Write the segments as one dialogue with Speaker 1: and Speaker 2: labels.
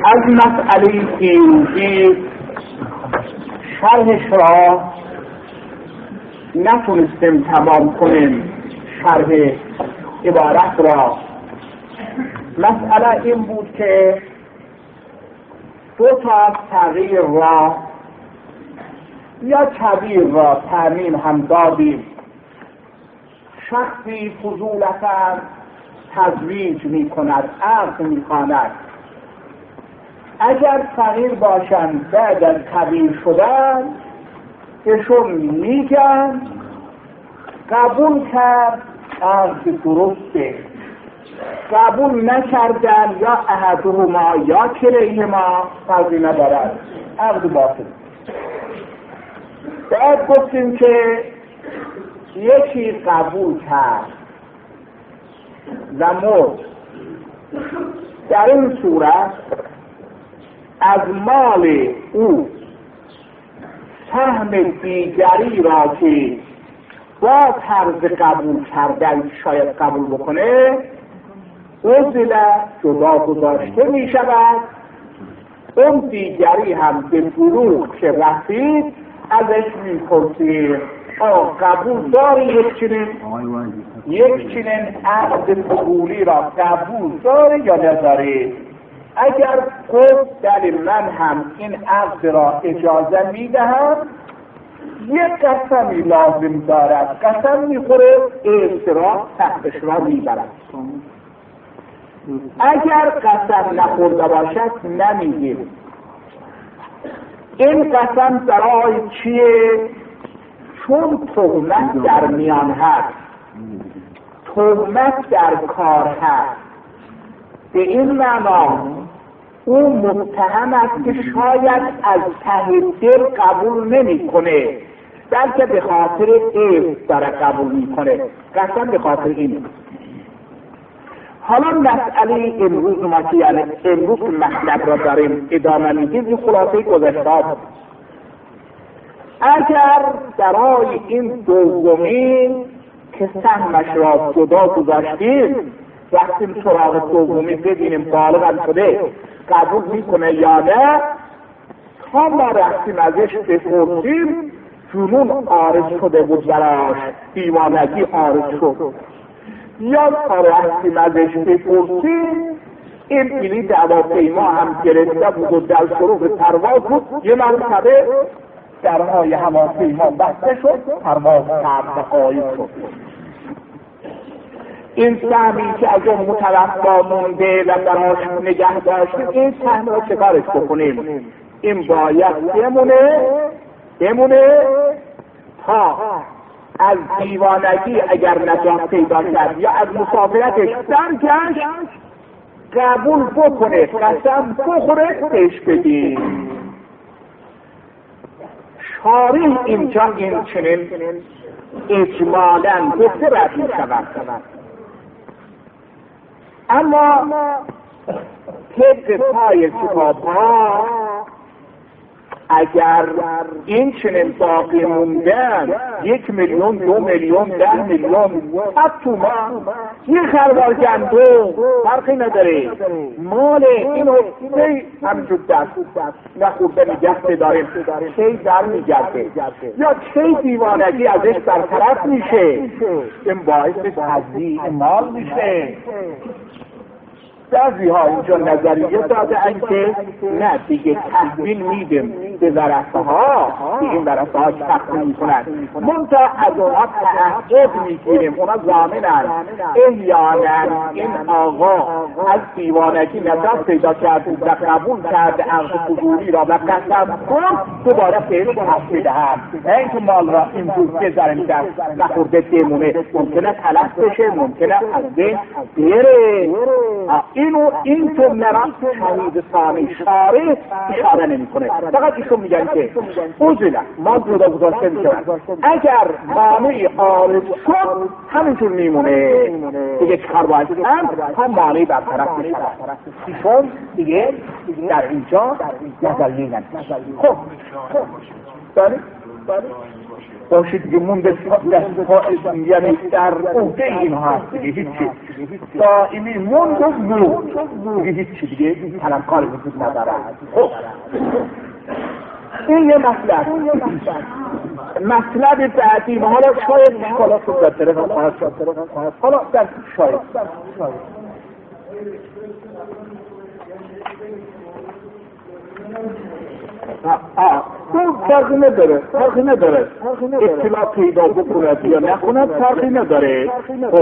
Speaker 1: از مسئله پیروزی شرحش را نتونستیم تمام کنیم. شرح عبارت را مسئله این بود که دو تا تغییر را یا تغییر را تعمیم هم دادیم. شخصی فضولتا تزویج می کند، عقد می کند. اگر فقیر باشند بعد از کبیر شدن بهشون میگن قبول کرد عقد درسته، قبول نکردن یا احدهما یا کلیهما فرقی ندارد، عقد باطل. بعد گفتیم که یکی قبول کرد و مرد، در این صورت از مال او سهم دیگری را که با طرز قبول کردن شاید قبول بکنه عزل جدا گذاشته می شود. اون دیگری هم به بلوغ که رسید ازش می پرسید قبول داری یک چنین عقد قبولی را قبول داری یا نداری؟ اگر گفت بله من هم این عقد را اجازه میدهم، یک قسمی لازم دارد، قسم میخوره اعتراف تحتش را میبرد. اگر قسم نخورده باشد نمیگیم. این قسم برای چیه؟ چون تهمت در میان هست، تهمت در کار هست. به این معنا او متهم است که شاید از ته دل قبول نمی کنه، بلکه به خاطر عیب داره قبول می کنه. قسم به خاطر اینه. حالا مسئله امروز ما که یعنی امروز مطلب را داریم ادامه میدیم، این خلاصه گذشته بود. اگر برای این دومین که سهمش را جدا گذاشتیم رفتیم سراغ دومی ببینیم بالغ شده قبول میکنه یا نه، تا ما رفتیم ازش بپرسیم جنون عارض شده بود براش، دیوانگی عارض شد، یا تا رفتیم ازش بپرسیم این بلیط هواپیما هم گرفته بود و در شروع پرواز بود، یه مرتبه درهای هواپیما بسته شد، پرواز کرد و غایب شد. این سهمی که از اون متوفا مونده و براش نگه داشتیم، این سهم را چکارش بکنیم؟ این باید بمونه تا از دیوانگی اگر نجات پیدا کرد یا از مسافرتش درگشت قبول بکنه، قسم بخوره بهش بدیم. شارح اینجا این چنین اجمالاً گفته رد می شود. اما طبق پای کتاب‌ها اگر این چنین باقی موندن 1 میلیون 2 میلیون 10 میلیون 100 تومان یه خروار گندم فرقی نداره، مال اینو همجور دست نخورده نگه داریم، چه در میگرده یا چه دیوانگی ازش برطرف میشه، این باعث تضییع مال میشه. بعضی ها اینجا نظریه دادن که نه دیگه تحویل میدیم به ورثه ها، این ورثه ها تقسیم میکنن، منتها از اونا تعهد میگیریم، اونا ضامنن احیانا این آقا از دیوانگی نجات پیدا کرد و قبول کرد عقد قبولی را و قسم خورد دوباره بهش حق میدهد، نه اینکه مال را این روز بذاریم دست نخورده بمونه، ممکنه تلف بشه، ممکنه از بین بره. این تو نرم شهید ثانی شارع اشاره نمی کنه، فقط ایشون میگن که اوزیلا ما جدا گذاشته می شود، اگر مانعی عارض شد همینجور میمونه دیگه چکار باید هم مانعی برطرف می شود. ایشون دیگه در اینجا نظریه نمی. خب داریم باشه دیگه مونده یعنی در عهده اینها هست دیگه هیچی دائمی موند و زود دیگه هیچی دیگه طلبکار وجود نداره. خب این یه مطلب بعدی ما حالا شاید حالا تو در طرف خواهد حالا در شاید فرقی نداره اطلاع پیدا بکند یا نکند فرقی نداره. خب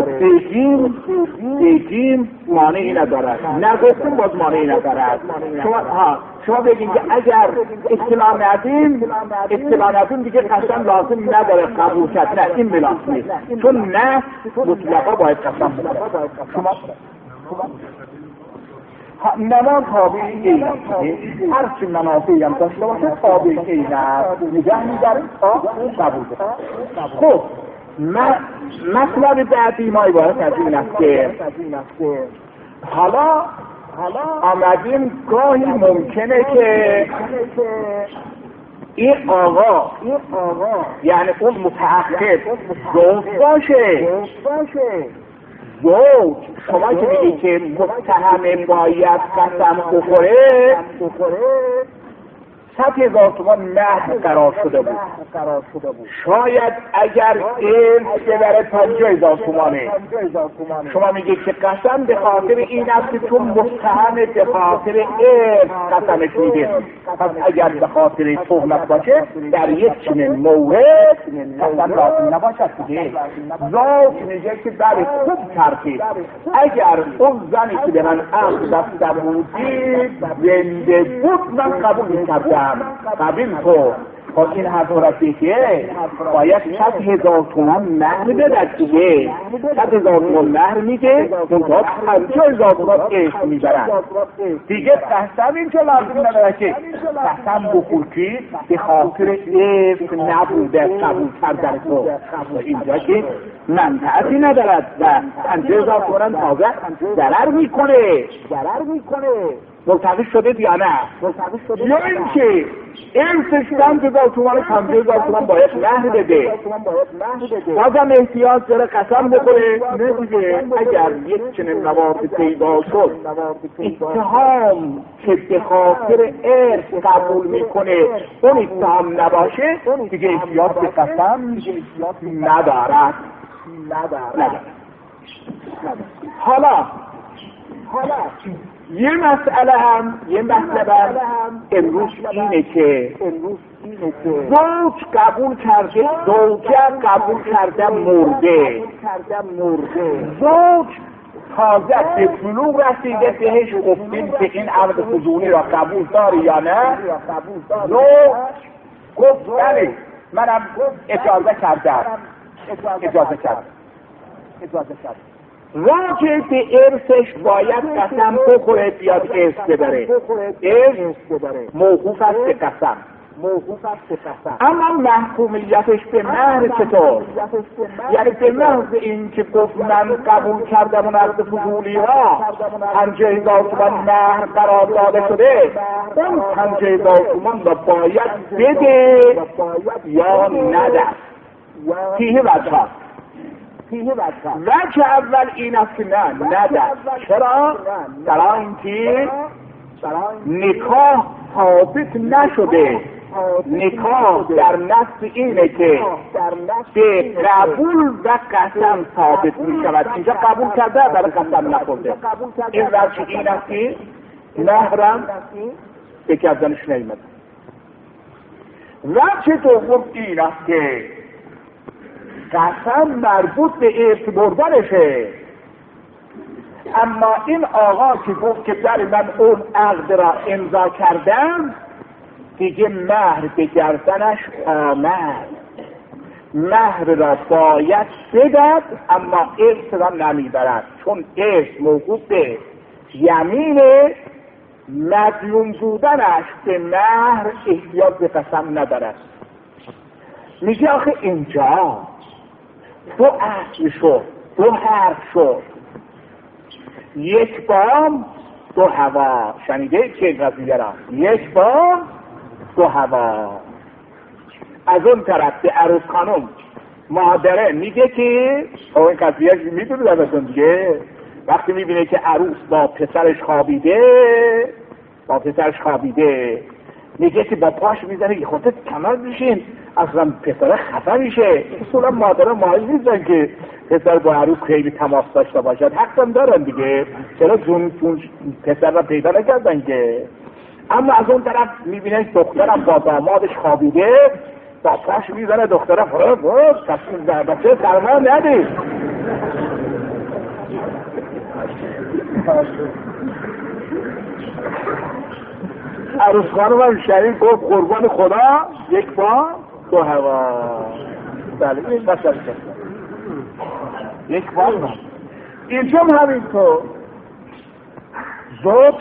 Speaker 1: بگیم مانعی ندارد، نگفتیم باز مانعی ندارد. شما بگیم که اگر اطلاع ندیم دیگه قسم لازم نداره قبول کرد. نه این بلاس نیست، چون نه مطلقا باید قسم بکنه. شما نمان تابع این هرچی منافعی هم داشته باشه تابع این است، نگه می‌داریم تا قبول بکنه. خب مطلب بعدی ما عبارت از این است که حالا آمدیم گاهی ممکنه که این آقا یعنی اون متعهد زوج باشه. زوج شما که میگی که متهم باید قسم بخوره 100,000 تومان مهر قرار شده بود. شاید اگر ارث ببره 50,000 تومانه. شما میگی که قسم به خاطر این است که چون متهم به خاطر ارث قسمش میده. پس اگر به خاطر تهمت باشه در یک چنین مورد قسم لازم نباشد دیگه. زوج میگه که بله خوب ترتیب اگر اون زنی که به من عقد بسته بودی زنده بود من قبول میکردم. قبیل تو با این حرف رفیقه باید 100,000 تومان مهر بدهد دیگه. 100,000 تومان مهر میده منتها 50,000 تومان عشق میبرن دیگه. قسم اینجا لازم نداره که قسم بخور به خاطر عشق نبوده قبول کردن تو. اینجا که منفعتی ندارد و 50,000 تومان تازه ضرر میکنه. ملتقی شده یا نه؟ یا اینکه ارثش 100,000 تومان 50,000 تومان باید مهر بده. بازم احتیاج داره قسم بکنه نمیگه. اگر یک چنین موارد پیدا شد اتهام که به خاطر ارث قبول میکنه اون اتهام نباشه دیگه احتیاج به قسم ندارد. حالا یه مسئله هم امروز اینه که زوج قبول کرده زوجه قبول کرده مرده. زوج تازه به بلوغ رسیده بهش گفتیم که این عقد فضولی را قبول داری یا نه. زوج گفت بله منم اجازه کردم. راجع به ارثش باید قسم بخوره بیاد ارث ببره. ارث موقوف است به قسم. اما محکومیتش به مهر چطور؟ یعنی به محض این که گفت من قبول کردم اون عقد فضولی ها 50,000 تومان مهر قرار داده شده اون 50,000 تومان را باید بده یا نده. فیه وجه وجه اول این است که نده. چرا؟ برای اینکه نکاح ثابت نشده. نکاح در نص اینه که به قبول و قسم ثابت می شود. اینجا قبول کرده برای قسم نخورده. این وجه این است که مهرم به کردنش نیمده. وجه دوم این است که قسم مربوط به ارث بردنشه. اما این آقا که گفت که در من اون عقد را امضا کردم دیگه مهر به گردنش آمد. مهر را باید بدهد اما ارث را نمیبرد چون ارث موقوف به یمین مدیون بودنش به مهر احتیاج به قسم ندارد. میگه آخه اینجا دو اصل شد، دو حرف شد، یک بام دو هوا. شنیده چه قضیه را؟ یک بام دو هوا. از اون طرف به عروس خانم مادره میگه که این قضیه میدونی ازتون دیگه، وقتی میبینه که عروس با پسرش خوابیده میگه که با پاش میزنه که خودت کنار بشین، اصلا پسر خفه میشه. اصولا مادر مایل نیستن که پسر با عروس خیلی تماس داشته باشد، حقم دارن دیگه، چرا جون پسر را پیدا نکردن که. اما از اون طرف میبینه دخترم با دامادش خوابیده، با پاش میزنه دختره بچه سرمان ندید. عروس خانم هم شریف گفت قربان خدا یک با دو هوا. بله این مثلا یک با اینجا هم همینطور زوج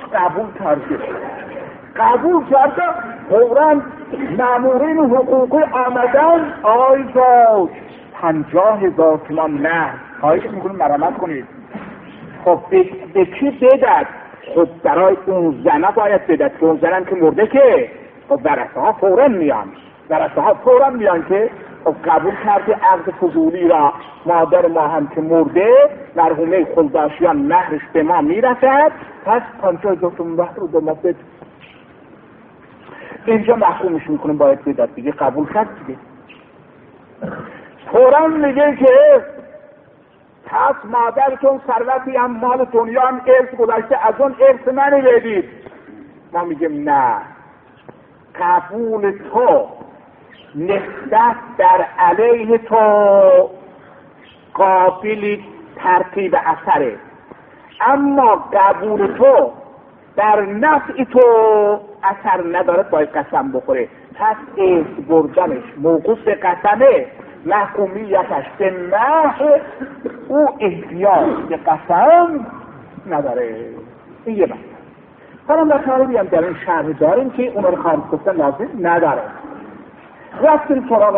Speaker 1: قبول کرده فوراً مامورین حقوقی آمدن، آی زوج 50,000 تومان نه خواهش میکنیم مرامت کنید. خب به کی بدد؟ خب برای اون زنه باید بدد که اون زنم که مرده که خب ورثه ها فوراً میان که خب قبول کرده عقد فضولی را مادر ما هم که مرده مرحومه خلداشیان مهرش به ما میرسد، پس 50,000 تومان مهر رو به ما بده. اینجا محکومش میکنیم باید بدد دیگه، قبول کرد دیگه. فوراً میگه که پس مادرتون ثروتی هم مال دنیا هم ارث گذاشته، از اون ارث منو بدید. ما میگیم نه، قبول تو نسبت در علیه تو قابل ترتیب اثره، اما قبول تو در نفع تو اثر نداره، باید قسم بخوره. پس ارث بردنش موقوف به قسمه، محکومیتش به محو، او احتیاج به قسم نداره. این یه بحث. حالا مطالبی هم در این شرح داریم که اون رو خارج گفتن لازم نداره. رفتیم سراغ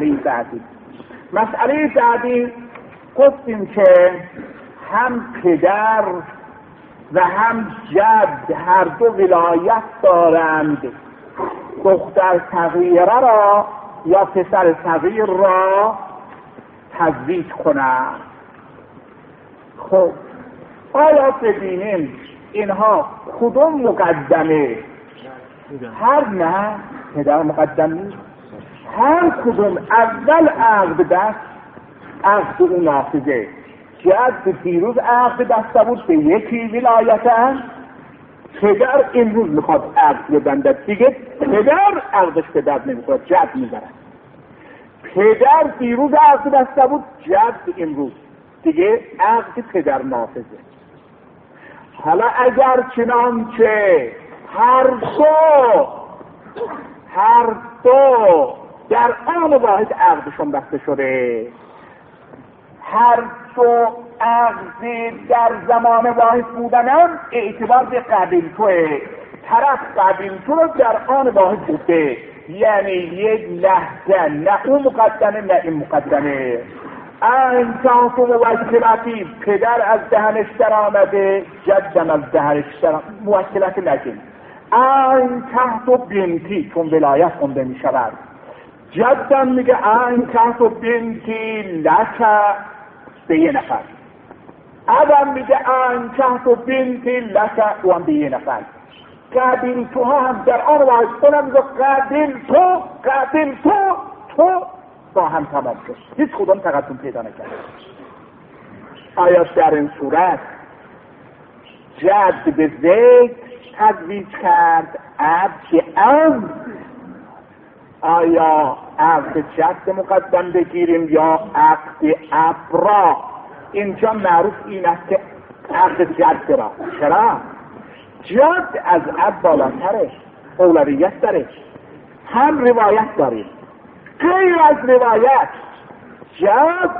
Speaker 1: مسئله بعدی گفتیم که هم پدر و هم جد هر دو ولایت دارند دختر صغیره را یا پسر صغیر را تزویج کنند. خب آیا ببینیم اینها کدوم مقدمه؟ هر نه پدر مقدم نیست، هر کدوم اول عقد دست، عقد اون نافذه. جد دیروز عقد دسته بود به یکی ولایتن، پدر امروز میخواد عقد ببندد دیگه، پدر عقدش به درد نمیخواد، جد میبرد. پدر دیروز عقد دسته بود، جد امروز دیگه عقد پدر نافذه. حالا اگر چنانچه هر دو در آن واحد عقدشون بسته شده، هر دو عقد در زمان واحد بودنم اعتبار به قبیل توه، طرف قبیل تو رو در آن واحد بوده، یعنی یک لحظه نه اون مقدمه نه این مقدمه. این تحت موکلاتی پدر از دهنش در آمده، جدم از دهنش در موکلت لکن. این تحت بنتی چون ولایت خونده می شود، جدم میگه این تحت بنتی لکه به یه نفر، ادم میگه این تحت بنتی لکه او هم به یه نفر. قبیل تو ها هم در آن واحد کنم میگه قبیل تو با هم تمام شد، هیچ کدام تقدم پیدا نکرد. آیا در این صورت جد به زید تزویج کرد، اب به ام؟ آیا عقد جد مقدم بگیریم یا عقد اب را؟ اینجا معروف این است که عقد جد را. چرا؟ جد از اب بالاتره، اولویت داره. هم روایت داریم، غیر از روایت جد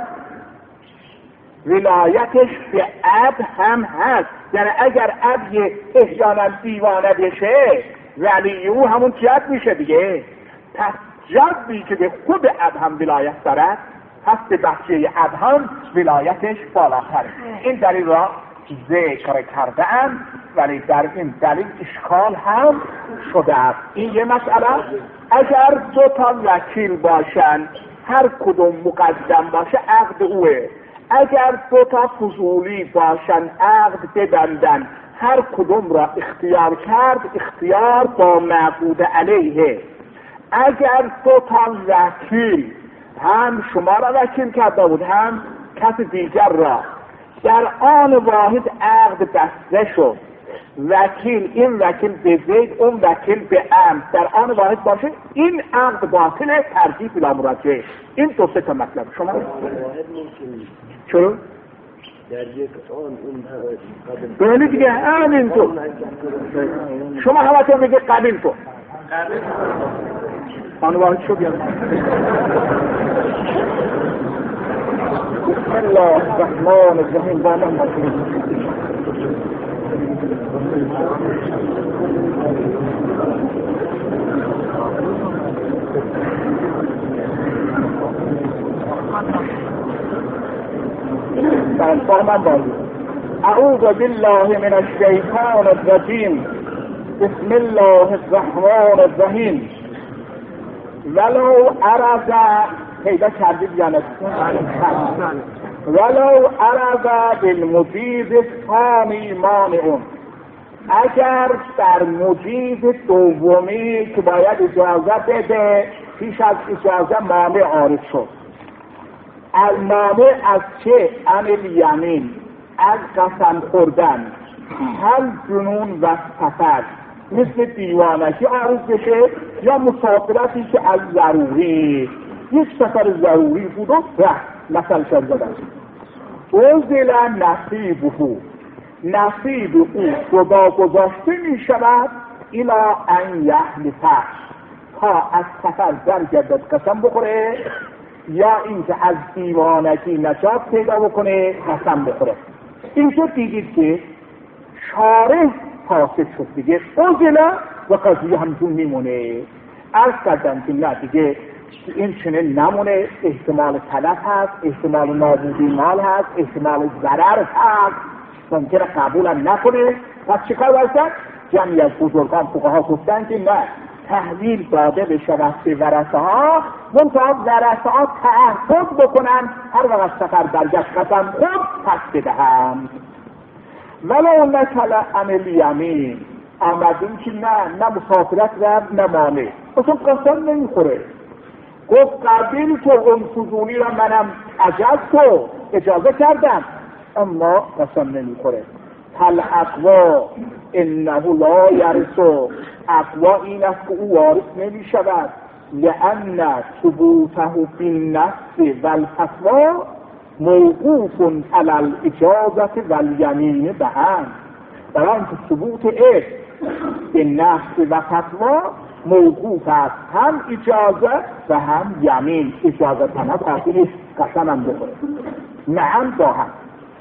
Speaker 1: ولایتش به اب هم هست، یعنی اگر اب یه احیانا دیوانه بشه ولی او همون جد میشه دیگه. پس جدی که به خود اب هم ولایت دارد، پس به بچه اب هم ولایتش بالاتره. این دلیل را ذکر کرده‌اند، ولی در این دلیل اشکال هم شده است. این یه مسئله. اگر دو تا وکیل باشن، هر کدوم مقدم باشه عقد اوه. اگر دو تا فضولی باشن عقد ببندن، هر کدوم را اختیار کرد، اختیار با معقود علیه. اگر دو تا وکیل هم شما را وکیل کرده بود هم کس دیگر را، در آن واحد عقد بسته شد، وکیل این وکیل به زید اون وکیل به عمد در آن واحد باشه، این عقد باطل ترجیح بلا مراجعه. این دو سه تا مطلب شما چرا؟
Speaker 2: در یک آن
Speaker 1: بله
Speaker 2: اون
Speaker 1: دیگه همین تو شما همتون میگه قبیل تو آن واحد شد. بسم الله الرحمن الرحیم. اعوذ بالله من الشیطان الرجیم. بسم الله الرحمن الرحیم. ولو عرض پیدا کردید یا ولو عرض بالمجیز الثانی مانعون. اگر در مجیز دومی که باید اجازه بده پیش از اجازه مانع عارض شد. المانع از چه؟ عن الیمین، از قسم خوردن. هل جنون و سفر، مثل دیوانگی عارض بشه یا مسافرتی که از ضروری، یک سفر ضروری بود و مثل شد زدن. اوزل نصیبه، نصیب او جدا گذاشته می شود الا ان یحلفه، تا از سفر برگردد قسم بخوره، یا اینکه از دیوانگی نجات پیدا بکنه قسم بخوره. اینجا دیدید که شارع فاسد شد دیگه، اوزله و قضیه همچون میمونه. عرض کردم که نه دیگه این چنین نمونه، احتمال تلف هست، احتمال نابودی مال هست، احتمال ضرر هست، ممکنه قبولم نکنه. پس چیکار باید؟ جمعی از بزرگان فقها گفتن که نه، تحویل داده بشود به ورثه ها، منتها ورثه ها تعهد بکنن هر وقت سفر برگشت قسم خود پس بدهند. ولو نکل عن الیمین، آمدیم که نه مسافرت و نه مانع، اصلا قسم نمیخوره. گفت قبیل تو اون فضولی را منم تو اجازه کردم، اما قسم نمیخوره. هل اقوا انه لا یرث، اقوا این است که او وارث نمی شود. لأن ثبوته بالنص والفتوی موقوف علی الاجازه والیمین بهم. برای اینکه ثبوت اسم به نص و فتوی موقوف است، هم اجازه و هم یمین. اجازه تنها کافی نیست، قسم هم بخوره. نعم با هم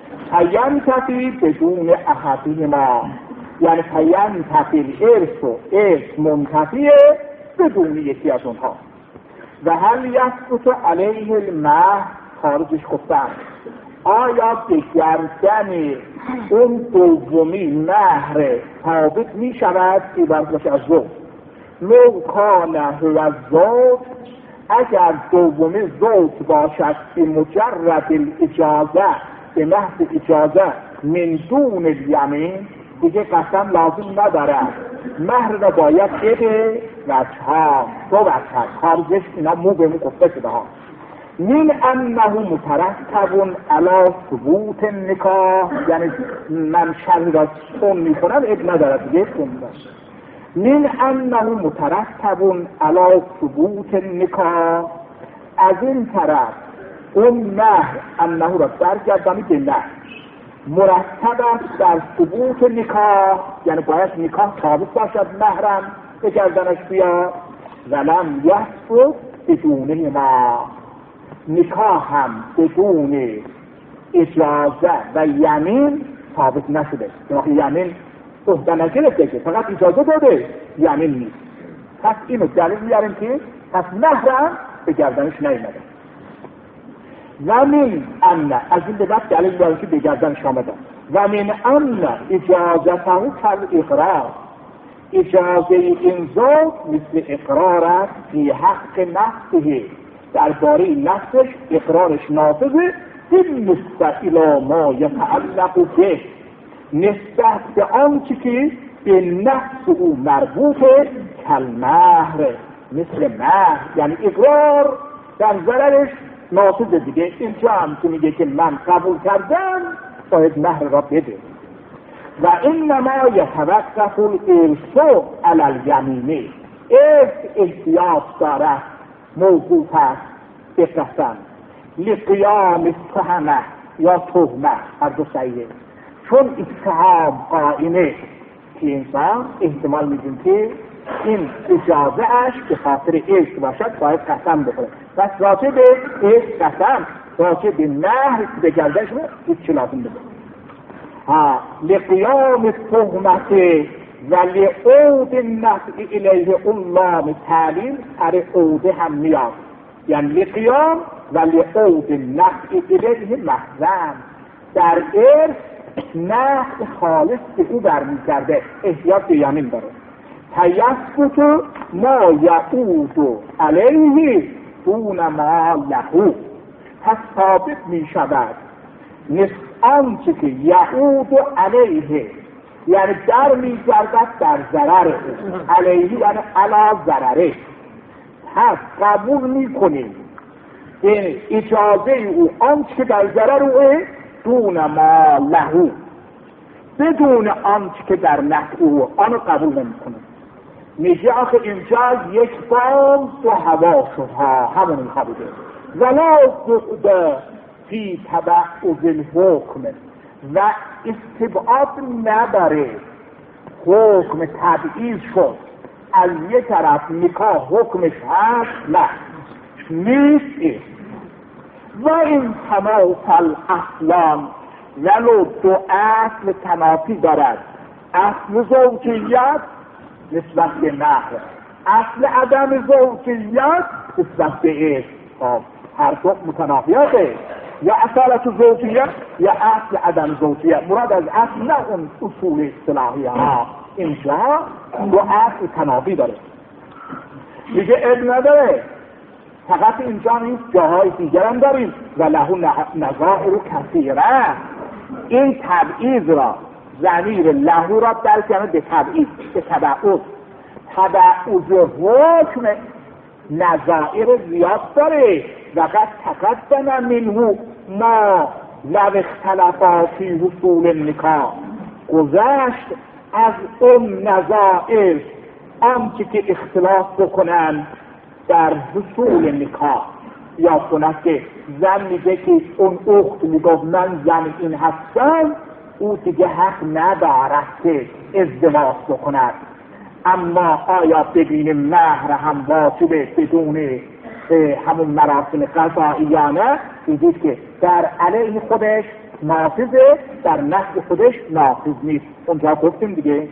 Speaker 1: فینتفی بدون احدهما، یعنی فینتفی الارث و ارث منتفیه بدون یکی از اونها. و هل یثبت علیه المهر، خارجش گفتن آیا به گردن اون دومی مهر ثابت می شود که باید از زوج؟ لو کان هو الزوج، اگر دومی زوج باشد به مجرد الاجازه، به محض اجازه، من دون الیمین، دیگه قسم لازم نداره. مهر را باید بده وجه‌ها، دو وجه خارجش اینا مو به مو گفته شده ها. من انه مترتب علی ثبوت النکاح، یعنی من شرح را چون میکنم اب نداره دیگه خوندم. من انه مترتب علی ثبوت النکاح، از این طرف اون مهر انه را برگردانی به مهر مرتب است در ثبوت نکاح، یعنی باید نکاح ثابت باشد، مهرم به گردنش بیاد. ولم یثبت بدون ما، نکاح هم بدون اجازه و یمین ثابت نشده. یمین عهده نگرفته که فقط اجازه داده، یمین نیست. پس اینو دلیل میاریم که پس مهرم به گردنش نیامده. و من ان، از این به بعد دلیل میاریم که به گردنش آمده. و من ان اجازته کالاقرار، اجازه این زوج مثل اقرار است فی حق نفسه، درباره نفسش اقرارش نافذه، بالنسبت الی ما یتعلق به، نسبت به آنچه که به نفس او مربوطه، کالمهر، مثل مهر، یعنی اقرار در ضررش نافذه دیگه. اینجا هم که میگه که من قبول کردم باید مهر را بده. و انما یتوقف الارث علی الیمین، ارث احتیاج دارد موقوف است به قسم، لقیام التهمه یا تهمه، هر دو صحیحه، چون اتهام قائمه که انسان احتمال میدیم که این اجازه اش به خاطر ارث باشد باید قسم بخوره، پس راجع به ارث قسم، راجع به مهر به گردش هیچ لازم بده. لقیام التهمت و لعود النفع الیه اللام تعلیم، سر عوده هم میاد، یعنی لقیام و لعود النفع الیه محزن، در ارث نفع خالص به او برمیگرده، احتیاج به یمین داره. تیثبت ما یعود علیه دون ما له، پس ثابت می شود آنچه که یعود علیه، یعنی در می گردد در ضرر او، علیه یعنی علی ضرره، پس قبول می کنیم به اجازه او آنچه که در ضرر او دون ما له، بدون آنچه که در نفع او، آنو قبول نمی کنیم. میگه آخه اینجا یک بام دو هوا شدها، همون خبیده ولا بقده فی تبعض الحکم، و استبعاد نداره حکم تبعیض شد، از یک طرف نکاح حکمش هست نه نیست، و این تماثل اصلان، ولو دو اصل تنافی دارد، اصل زوجیت نسبت به مهر، اصل عدم زوجیت نسبت به ارث، هر دو متنافیاته، یا اصالت زوجیت یا اصل عدم زوجیت، مراد از اصل نه اون اصول اصطلاحی ها، اینجا دو اصل تنافی داره. دیگه اب نداره، فقط اینجا نیست، جاهای دیگر هم داریم و له نظائر کثیره. این تبعیض را، ضمیر له را در کنه به تبعیض، به تبعض، تبعض حکم نظائر زیاد داره، و قد تقدم منه ما لو اختلفا فی حصول النکاح، گذشت از اون نظائر آنچه که اختلاف بکنن در حصول نکاح، یا کنند که زن میگه که اون اخت میگفت من زن این هستم، او دیگه حق ندارد که ازدواج بکند، اما آیا ببینیم مهر هم واجبه بدون همون مراسم قضائیانه، دیدید که در علیه خودش نافذه، در نفع خودش نافذ نیست. اونجا گفتیم دیگه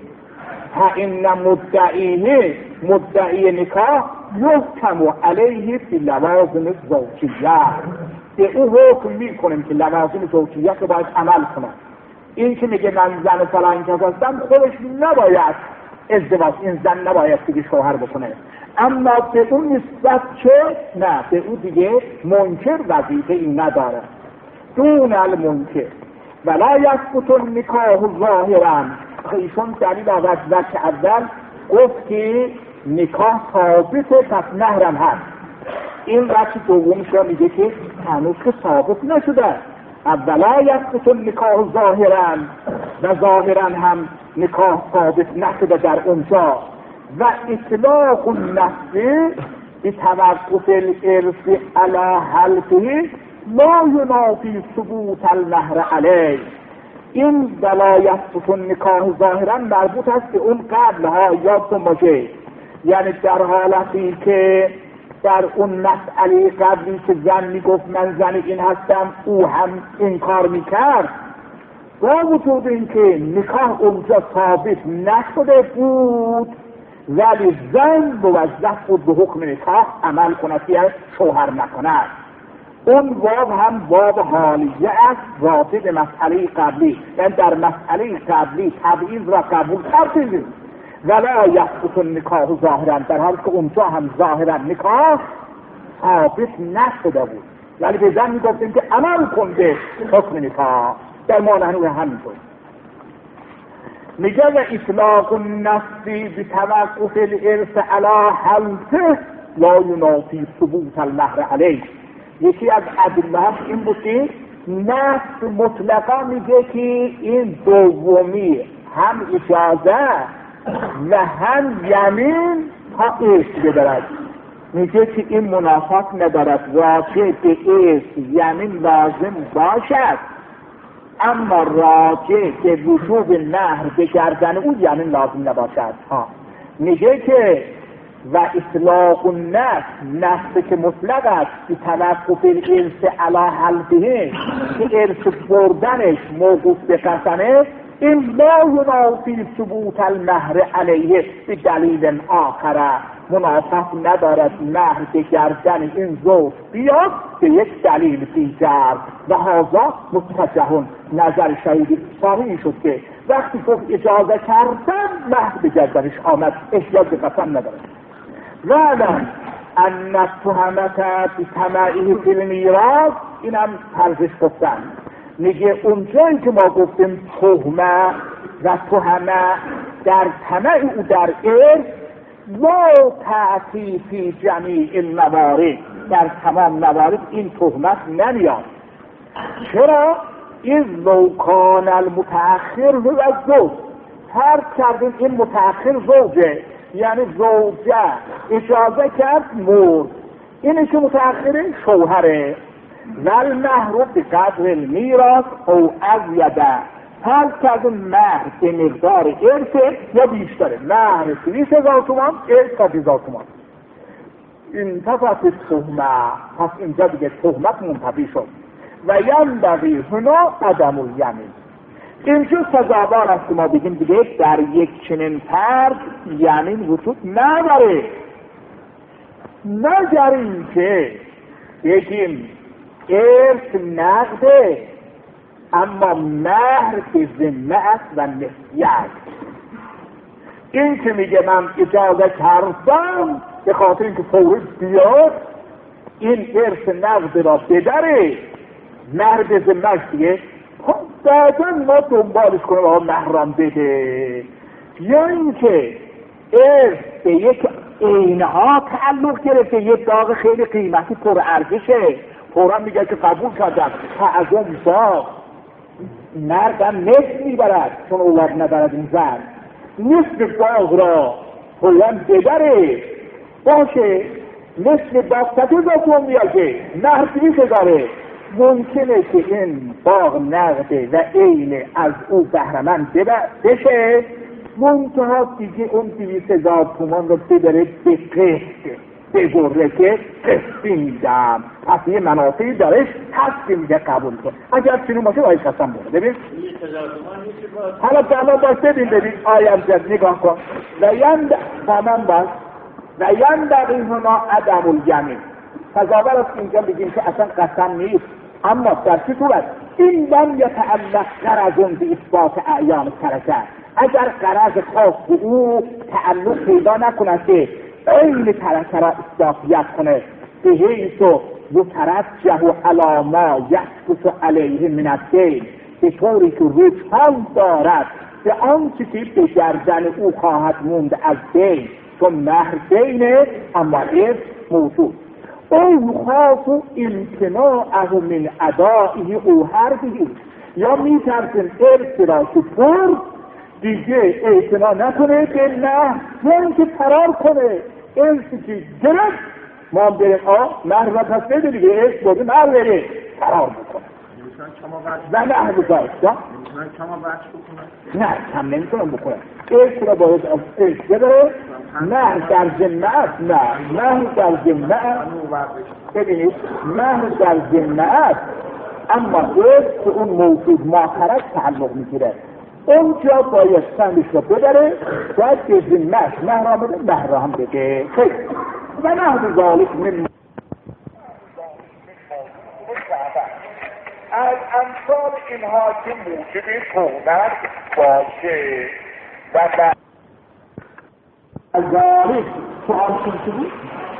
Speaker 1: این مدعیه، مدعی نکاح یحکم علیه فی لوازم زوجیت، به او حکم میکنیم که لوازم زوجیت رو باید عمل کنه. این که میگه من زن فلان کس هستم، خودش نباید ازدواج، این زن نباید دیگه شوهر بکنه، اما به اون نسبت چه؟ نه، به او دیگه منکر وظیفه این نداره. دون المنکر ولا یثبت النکاح ظاهرا، ایشون دلیل آورد وجه اول گفت که نکاح ثابته پس مهرم هست، این وجه دومش را میگه که هنوز که ثابت نشده، اولا یثبت النکاح ظاهرا، و ظاهرا هم نکاح ثابت نشده در اونجا، و اطلاق النفس به توقف الارث علی حلقه ما ینافی ثبوت المهر علیه. این ولایت بکن نکاح ظاهرا مربوط است به اون قبلها، یادتون باشه، یعنی در حالتی که در اون مسئله قبلی که زن میگفت من زن این هستم، او هم این کار میکرد، با وجود اینکه نکاح اونجا ثابت نشده بود، ولی زن موظف بود به حکم نکاح عمل کند که شوهر نکند. اون واو هم واو حالیه است راجع به مسئله قبلی، یعنی در مسئله قبلی تبعیض را قبول کردیم ولا یثبت النکاح ظاهرا، در حالی که اونجا هم ظاهرا نکاح ثابت نشده بود، ولی به زن میگفتیم که عمل کن به حکم نکاح. در ما نحن همینطور میگه و اطلاق النفسی بتوقف الارث علی حلفه لا ینافی ثبوت المهر علیه. یکی از ادله این بود که نفس مطلقا میگه که این دومی هم اجازه و هم یمین تا ارث بدارد، میگه که این منافات ندارد، راجع به ارث یمین لازم باشد، اما راجع به وجوب مهر به گردن او یمین لازم نباشد. میگه که و اطلاق النفس، نفس که مطلق است به توقف الارث علی حلفه، که ارث بردنش موقوف به قسمه، این لا ینافی ثبوت المهر علیه به دلیل آخره، منافات ندارد مهر به گردن این زوج بیاد به یک دلیل دیگر. و هذا متوجه نظر شهید صحیح شد که وقتی گفت اجازه کردن مهر به گردنش آمد، احتیاج به قسم ندارد. وعلم ان التهمة بطمعه فی المیراث، اینم طرزش گفتن، میگه اونجایی که ما گفتیم تهمه و تهمه در طمع او در ارث لا تأتی فی جمیع الموارد، در تمام موارد این تهمت نمیاد. چرا؟ این لو کان المتأخر هو الزوج، هر کردیم این متأخر زوجه، یعنی زوجه اجازه کرد مرد، اینه که متأخره شوهره، ول مهر به قدر المیراث او ازیده، حال کردن مهر به مقدار ارث یا بیشتره، مهر 30,000 تومان، ارث 30,000 تومان. این تفاصیل تهمه، پس اینجا دیگه تهمت منتفی شد. و ینبغی هنا عدم الیمین، اینجا سزاوار است که ما بگیم دیگه در یک چنین فرد یمین وجود نداره، مگر اینکه بگیم ارث نقده اما مهر به ذمه است و نسیت. این که میگه من اجازه کردم به خاطر اینکه فوری بیاد این ارث نقد را بدره، مهر به ذمه است دیگه، بعدا ما دنبالش کنیم آقا مهرم بده. یا اینکه ارث به یک عینها تعلق گرفته، یک داغ خیلی قیمتی پر ارزشه، فورا میگه که قبول کردم، از اون باغ مردم نصف میبرد چون اولاد ندارد این زن، نصف باغ را فورا ببره، باشه نصف باغ 100,000 تومان میاشه، مهر 30,000. ممکنه که این باغ نقده و عین از او بهره‌مند بشه، منتها دیگه اون 200,000 تومان رو ببره به قسط، بگره که قسطی میدم، پس یه منافعی درش هستی میده قبول کن. اگر چنین باشه باید قسم بره. ببین حالا دما باش ببین آیم جد نگاه کن و یندقی هنا عدم الیمین. تظاهر است اینجا بگیم که اصلا قسم نیست، اما در چه صورت؟ این لم یتعلق غرض به اثبات اعیان ترکه، اگر غرض خاص به او تعلق پیدا نکنه که این ترکه را اثباتیت کنه، به حیث یترجح علی ما یثبت علیه من الدین، به طوری که رجحان دارد به آنچه که به گردن او خواهد موند از دین، چون مهر دینه اما ارث موجود، او خاص امتناعه من ادائه او حرفه، یا میترسن ارث را که پر دیگه اعتنا نکنه به نه، یعنی که فرار کنه، ارثی که گرفت ما بریم مهر را پس بده دیگه، ارث بوده مهر بره، فرار بکنه و مهر بزاید نه کم نمیتونم بکنه، ارث را باید از ارث بده، مهر در ذمه است، نه مهر در ذمه است، ببینید مهر در ذمه است، اما ارث که اون موجود ماخرج تعلق میگیره، اونجا باید سندش رو ببره، باید به ذمهش مهر را بده، مهر را هم بده. خیلی و نحو ذالک من از امثال اینها که موجب کونت باشه و از ذالک سؤال شده بود؟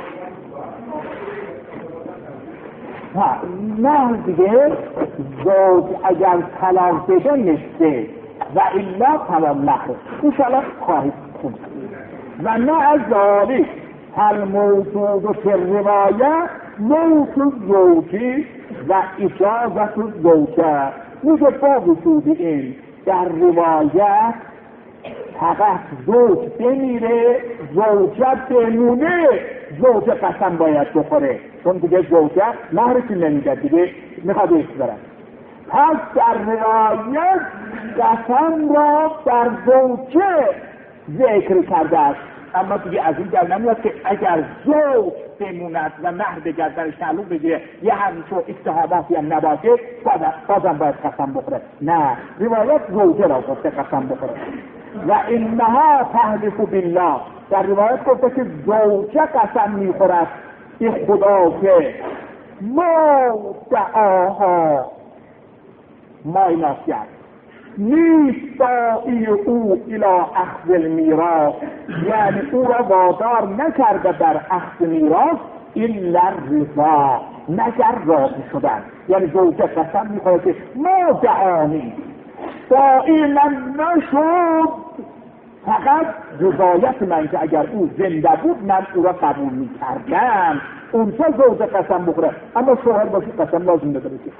Speaker 1: نه دیگه زوج اگر طلاق بده نشته و الا تمام نخواه انشاءالله خواهید خون و نه از ذالک الموجود فی الروایه موت الزوجی و اجازت الزوجه میگه با وجود این در روایت فقط زوج بمیره زوجه بمونه زوجه قسم باید بخوره چون دیگه زوجه مهرشی نمیده دیگه میخواد ایست برن پس در روایت قسم را در زوجه ذکر کرده است اما دیگه از این در نمیاد که اگر زوج بموند و مهر به گردنش تعلق بگیره یه همچون اتهاماتی هم نباشه بازم باید قسم بخوره نه روایت زوجه را گفته قسم بخوره و انها تحلف بالله در روایت گفته که زوجه قسم میخورد به خدا که ما دعاها ما ناسیت نیست داعی او الى اخذ المیراث یعنی او را وادار نکرده در اخذ میراث الا الرضا مگر راضی شدن یعنی زوجه قسم میخوره که ما دعانی داعی من نشد فقط رضایت من که اگر او زنده بود من او را قبول میکردم اونجا زوجه قسم بخوره اما شوهر باشی قسم لازم نداره که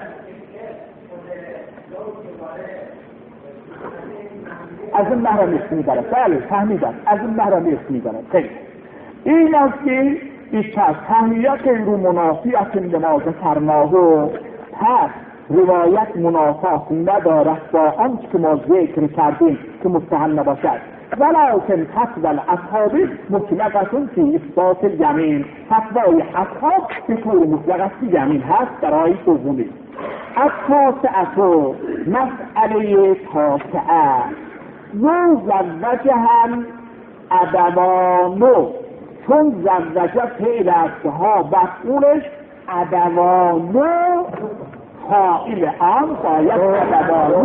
Speaker 1: از این محرم اسم میبرد بله فهمیدم از این محرم اسم میبرد خیلی این است که بیشتر تهیت رو منافیت نماز کرناه پس روایت منافات ندارد با آنچه که ما ذکر کردیم که مستحل نباشد ولکن فتوی الاصحاب مطلقه فی اثبات الیمین فتوای اصحاب به طور مطلق است که یمین هست برای دومی التاسعه مسئله تاسعه زوجها الابوان چون زوجه فعل است ها مفعولش ابوان فاعل آن باید ابوان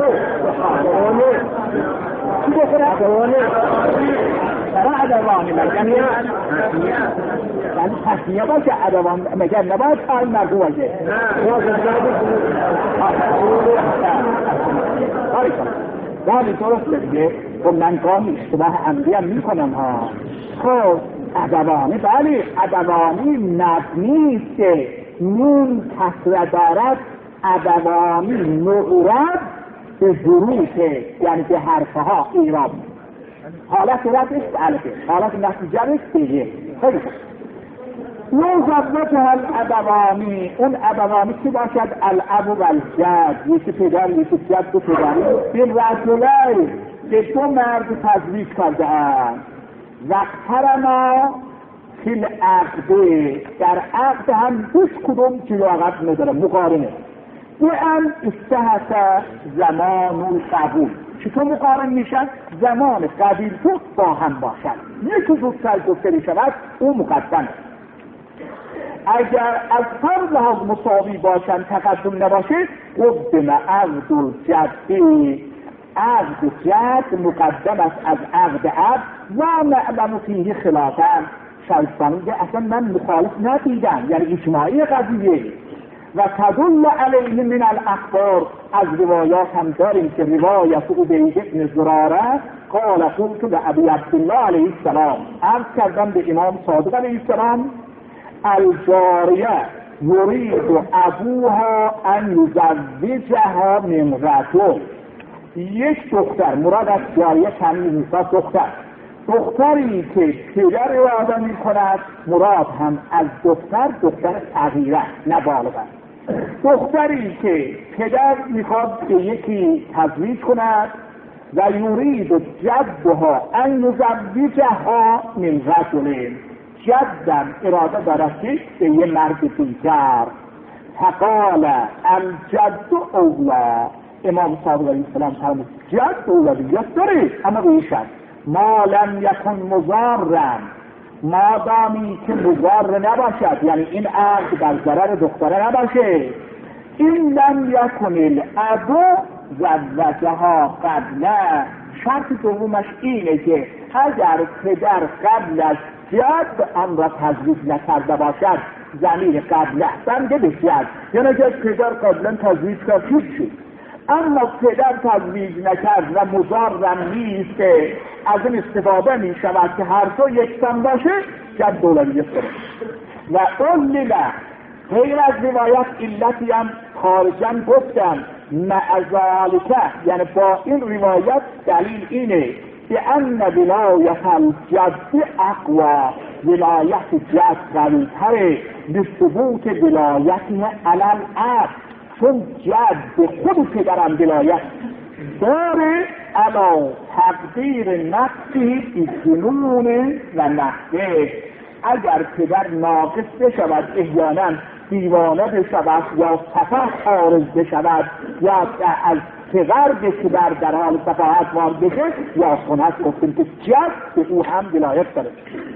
Speaker 1: چی بخوره؟ برای ابوان مگر یعنی تصمیه باشه ابوان مگر نباید فاعل مرفوع باشه ولی درسته دیگه خب من گاهی اشتباه عمدی هم میکنم ها خب ابوانی بله ابوانی مبنیست که نون کسره دارد ابوانی نعرب به ظروفه یعنی به حرفها ایراب حالت رفعش الفه حالت نتیجه رفت دیگه خیلی خوب زوجها الابوانی اون ابوانی که باشد الاب و الجد یکی پدر یکی جد و پدری به رجلین که دو مرد تزویج کرده اند وقترنا فی العقد در عقد هم هیچ کدوم جلو عقد نداره مقارنه به ان استحت زمان قبول چطور مقارن میشن؟ زمان قبیل تو با هم باشن یکی زودتر گفته میشود او مقدمه اگر از هر لحاظ مساوی باشن تقدم نباشه قدم عقد الجد عقد جد مقدم است از عقد عبد و نعلم فیه خلافا شایستانی اصلا من مخالف ندیدم یعنی اجماعی قضیه و تدل علیه من الاخبار از روایات هم داریم که روایت عبید بن زراره قال قلت لابی عبدالله علیه السلام عرض کردم به امام صادق علیه السلام الجاریه یرید ابوها ان یزوجها من رجل یک دختر مراد از جاریه تمیز نیست دختری که پدر اراده می کند مراد هم از دختر صغیره نه بالغه دختری که پدر میخواد به یکی تزویج کند و یرید جدها ان یزوجها من رجل جدم اراده دارد که به یه مرد دیگر فقال الجد اولا امام صادق علیه السلام فرمود جد اولویت داره اما به این شرط ما لم یکن مضارا مادامی که مضار نباشد یعنی این عقد بر ضرر دختره نباشه این لم یکن الابو زوجها قبله. شرط دومش اینه که اگر پدر قبلش جد آن را تزویج نکرده باشد، ضمیر قبله بنده به جد، یعنی اگر پدر قبلا تزویج کرد شد، اما پدر تزویج نکرد و مضارم نیست، از این استفاده می شود که هر دو یکسان باشه، جد اولویت داره. و علل غیر از روایت علتی هم خارجا گفتم مع ذالک، یعنی با این روایت دلیل اینه که ان ولایت الجد اقوا، ولایت جد قوی‌تره لثبوت ولایته علی الاب، چون جد به خود پدرم ولایت داره علی تقدیر نفسی بجنون و نحوه. اگر پدر ناقص بشود، احیانا دیوانه بشود یا سفه عارض بشود یا از صغر بشود در حال سفاهت وارد بشه، یا سنت گفتیم که جد به او هم ولایت داره.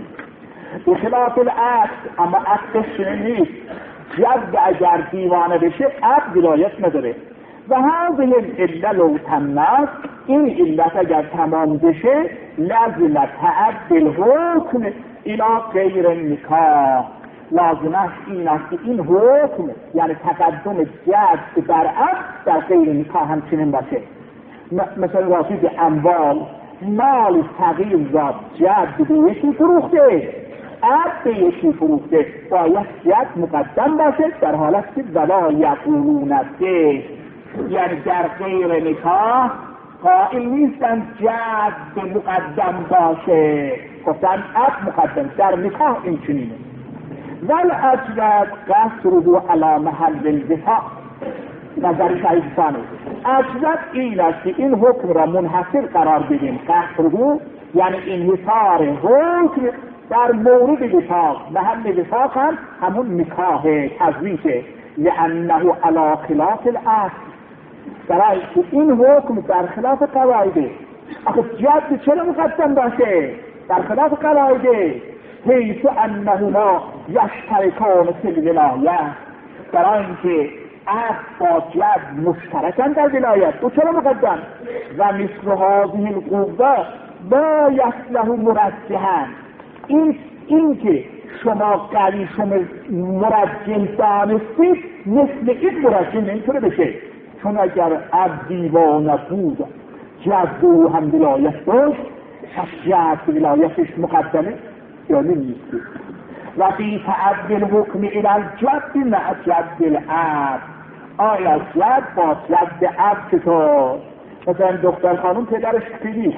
Speaker 1: بخلاف العقد، اما عقدش نیست، جد اگر دیوانه بشه عقد ولایت نداره. و هذه العله لو تمت، این علت اگر تمام بشه لازم تعدل حکم الى غیر نکاح، لازمش این است که این حکم یعنی تقدم جد بر عقد در غیر نکاح همچنین باشه. مثلا راجع به اموال، مال تغییر زاد، جد به یکی فروخته، عقد به یکی فروخته، باید جد مقدم باشه، در حالت که ولا یقولون به، یعنی در غیر نکاح قائل نیستن جد مقدم باشه، گفتن عقد مقدم، در نکاح این چنینه. ول اجرد قصره علی محل الوفاء، نظر شایستانه. اجرد این است که این حکم را منحصر قرار بدیم، قصره یعنی انحصار حکم در مورد وفاق، محل وفاق هم همون نکاح تزویجه، لانه علی خلاف الاصل، برای که این حکم در خلاف قواعده. آخه جد چرا مقدم باشه؟ در خلاف قواعده، حیث انهما یشترکان فی الولایه، برای اینکه عقد با جد مشترکن در ولایت، او چرا مقدم؟ و مثل هذه القوه لا یصلح مرجحا، این که شما قوی شما مرجح دانستید، مثل این مرجح نمیتونه بشه، چون اگر عبد دیوانه بود جد او هم ولایت داشت، پس جد ولایتش مقدمه یا نیست. و بی تعدل حکم الى الجد مع جد العبد، آیا جد با جد عبد چطور؟ مثلا دختر خانم پدرش کلیه،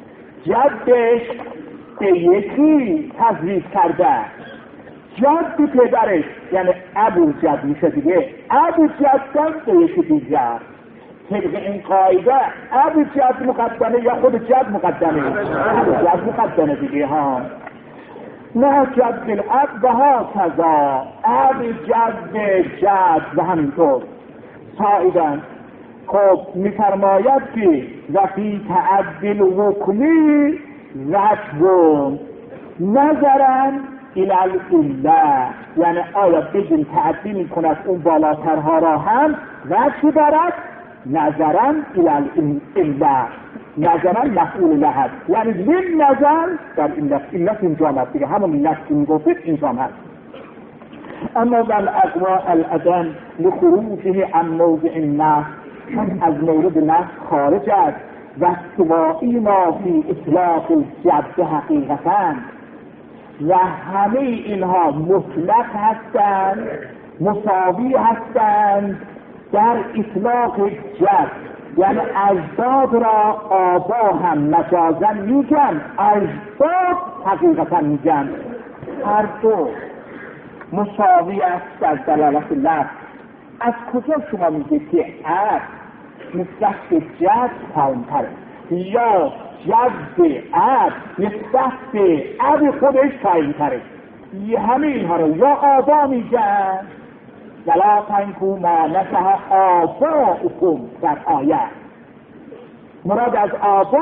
Speaker 1: جدش به یکی تزویج کرده، جد پدرش یعنی ابو جد میشه دیگه، ابو جد به یکی دیگر. طبق این قاعده ابو جد مقدمه یا خود جد مقدمه؟ ابو جد مقدمه دیگه ها. نه جد الاب و ها کذا، ابو جد و همینطور. سایدن خب میفرماید که وفی تعدل حکمی وجه نظرن الى العله، یعنی آیا بگیم تعدیل میکند اون بالاترها را هم وجه دارد، نظرن الى العله، نظرن مفعول له، یعنی این نظر در علت اینجا هست دیگه، همون علت که میگفتید اینجا هست. اما بل اقوا الاذن لخروجه عن موضع النص، چون از مورد نص خارج است، و استوائی ما فی اطلاق الجد حقیقتاً، و همه اینها مطلق هستند، مساوی هستند در اطلاق جد، یعنی اجداد را آبا هم مجازا میگن، اجداد حقیقتا میگن، هر دو مساوی است از دلالت لفظ. از کجا شما میگید که عبد نسبت به جد پایین‌تره، یا جد عبد نسبت به عبد خودش پایین‌تره؟ همه اینها رو یا آبا میگن، ولا تنکو ما نکه آباؤکم در آیه، مراد از آبا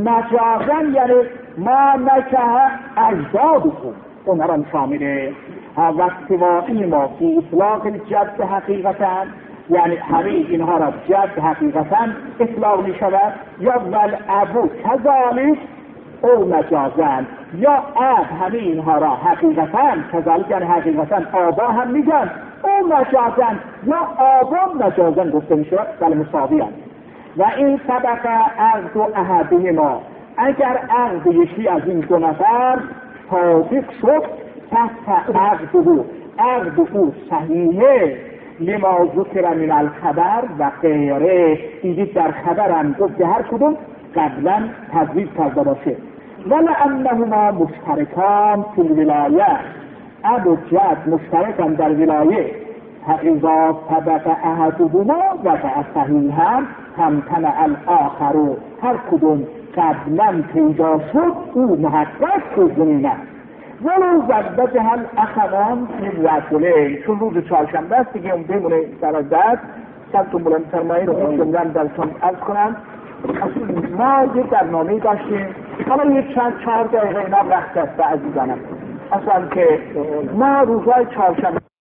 Speaker 1: مجازن یعنی ما نکه اجدادکم، اونها را شامله. و استوائی ما فی اطلاق الجد حقیقتا، یعنی همه اینها را جد حقیقتا اطلاق می شود، یا والابو کذالک او مجازن، یا اب همه اینها را حقیقتا کذالک یعنی حقیقتا آبا هم میگن، او مجازن یا آبا مجازن گفته می شود، بل مساوی هست. و این طبقه عقد و احده ما، اگر عقد یکی از این دو نفر صادق شد تحت عقد او صحیحه لما ذکر من الخبر و غیره، دیدید در خبرم گفت هر کدوم قبلا تضریب کرده باشه. ولانهما مشترکان فی الولایه، اب و جد مشترکان در ولایه، اذا طبق احدهما و صحیحا تمتنع الاخر، هر کدوم قبلا پیدا شد او محقق دومینه. ولو زوجها الاخوان فی الرجلین، چون روز چهارشنبه است دیگه اون بمونه در دست سبتون بلند سرمایه رو این جمله درستان عرض کنم. ما یک برنامه داشتیم، حالا یک چند 4 دقیقه اینا وقت است عزیزانم، اصلا که ما روزهای چهارشنبه